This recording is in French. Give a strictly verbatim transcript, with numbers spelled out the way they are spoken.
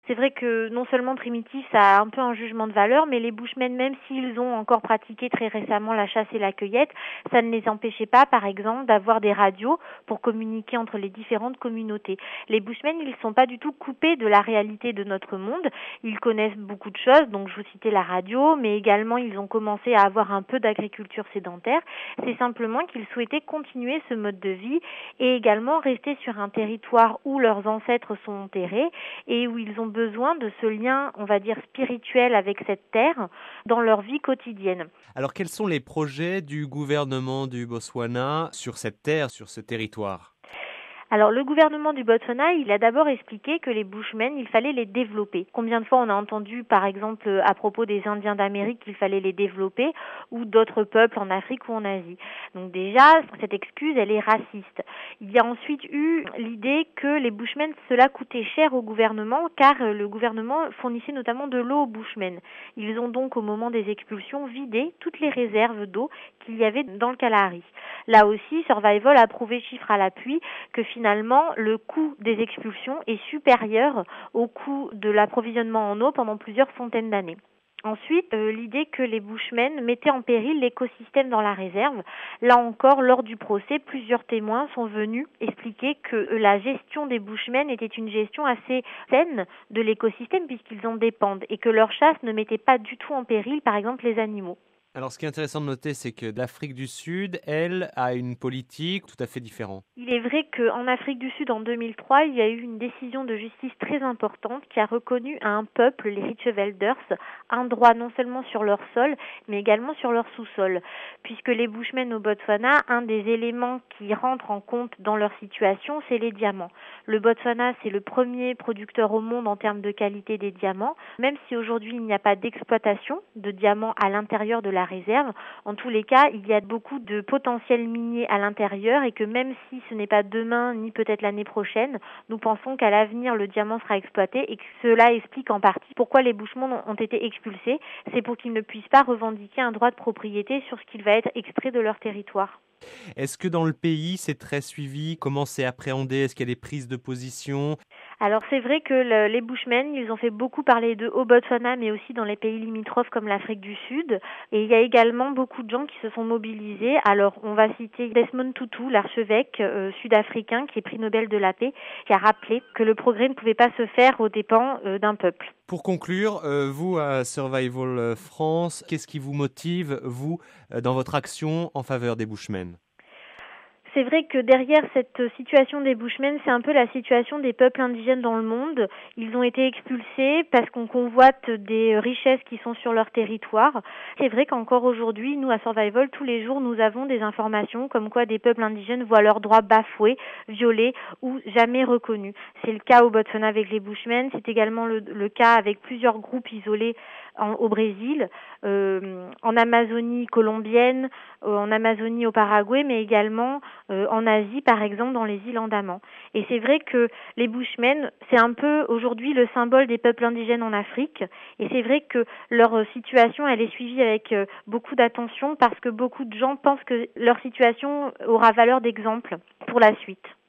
C'est vrai que non seulement primitif, ça a un peu un jugement de valeur, mais les Bushmen, même s'ils ont encore pratiqué très récemment la chasse et la cueillette, ça ne les empêchait pas, par exemple, d'avoir des radios pour communiquer entre les différentes communautés. Les Bushmen, ils ne sont pas du tout coupés de la réalité de notre monde. Ils connaissent beaucoup de choses, donc je vous citais la radio, mais également ils ont commencé à avoir un peu d'agriculture sédentaire. C'est simplement qu'ils souhaitaient continuer ce mode de vie et également rester sur un territoire où leurs ancêtres sont enterrés et où ils ont besoin de ce lien, on va dire, spirituel avec cette terre dans leur vie quotidienne. Alors, quels sont les projets du gouvernement du Botswana sur cette terre, sur ce territoire ? Alors le gouvernement du Botswana, il a d'abord expliqué que les Bushmen, il fallait les développer. Combien de fois on a entendu, par exemple, à propos des Indiens d'Amérique, qu'il fallait les développer, ou d'autres peuples en Afrique ou en Asie. Donc déjà, cette excuse, elle est raciste. Il y a ensuite eu l'idée que les Bushmen, cela coûtait cher au gouvernement, car le gouvernement fournissait notamment de l'eau aux Bushmen. Ils ont donc, au moment des expulsions, vidé toutes les réserves d'eau qu'il y avait dans le Kalahari. Là aussi, Survival a prouvé, chiffre à l'appui, que finalement, le coût des expulsions est supérieur au coût de l'approvisionnement en eau pendant plusieurs centaines d'années. Ensuite, euh, l'idée que les Bushmen mettaient en péril l'écosystème dans la réserve. Là encore, lors du procès, plusieurs témoins sont venus expliquer que euh, la gestion des Bushmen était une gestion assez saine de l'écosystème puisqu'ils en dépendent et que leur chasse ne mettait pas du tout en péril, par exemple, les animaux. Alors, ce qui est intéressant de noter, c'est que l'Afrique du Sud, elle, a une politique tout à fait différente. Il est vrai qu'en Afrique du Sud, en deux mille trois, il y a eu une décision de justice très importante qui a reconnu à un peuple, les Richvelders, un droit non seulement sur leur sol, mais également sur leur sous-sol. Puisque les Bushmen au Botswana, un des éléments qui rentrent en compte dans leur situation, c'est les diamants. Le Botswana, c'est le premier producteur au monde en termes de qualité des diamants. Même si aujourd'hui, il n'y a pas d'exploitation de diamants à l'intérieur de la réserve, en tous les cas, il y a beaucoup de potentiel minier à l'intérieur et que même si ce n'est pas demain ni peut-être l'année prochaine, nous pensons qu'à l'avenir le diamant sera exploité et que cela explique en partie pourquoi les Bushmen ont été expulsés. C'est pour qu'ils ne puissent pas revendiquer un droit de propriété sur ce qui va être extrait de leur territoire. Est-ce que dans le pays, c'est très suivi? Comment c'est appréhendé? Est-ce qu'il y a des prises de position? Alors c'est vrai que le, les Bushmen, ils ont fait beaucoup parler d'eux au Botswana, mais aussi dans les pays limitrophes comme l'Afrique du Sud. Et il y a également beaucoup de gens qui se sont mobilisés. Alors on va citer Desmond Tutu, l'archevêque euh, sud-africain qui est prix Nobel de la paix, qui a rappelé que le progrès ne pouvait pas se faire aux dépens euh, d'un peuple. Pour conclure, euh, vous à Survival France, qu'est-ce qui vous motive, vous, euh, dans votre action en faveur des Bushmen ? C'est vrai que derrière cette situation des Bushmen, c'est un peu la situation des peuples indigènes dans le monde. Ils ont été expulsés parce qu'on convoite des richesses qui sont sur leur territoire. C'est vrai qu'encore aujourd'hui, nous à Survival, tous les jours, nous avons des informations comme quoi des peuples indigènes voient leurs droits bafoués, violés ou jamais reconnus. C'est le cas au Botswana avec les Bushmen, c'est également le, le cas avec plusieurs groupes isolés en, au Brésil, euh, en Amazonie colombienne, euh, en Amazonie au Paraguay, mais également Euh, en Asie, par exemple, dans les îles Andaman. Et c'est vrai que les Bushmen, c'est un peu aujourd'hui le symbole des peuples indigènes en Afrique. Et c'est vrai que leur situation, elle est suivie avec euh, beaucoup d'attention parce que beaucoup de gens pensent que leur situation aura valeur d'exemple pour la suite.